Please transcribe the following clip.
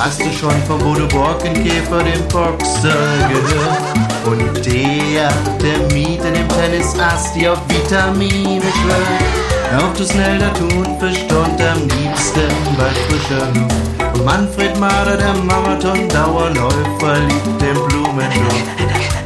Hast du schon vom Bodo Borkenkäfer, dem Boxer, gehört? Und der Miete, dem Tennisast, die auf Vitamine schwört. Auch du schnell da tun, verstund am liebsten bei frischer Luft. Und Manfred Mahler, der Marathon-Dauerläufer, liebt den Blumenduft.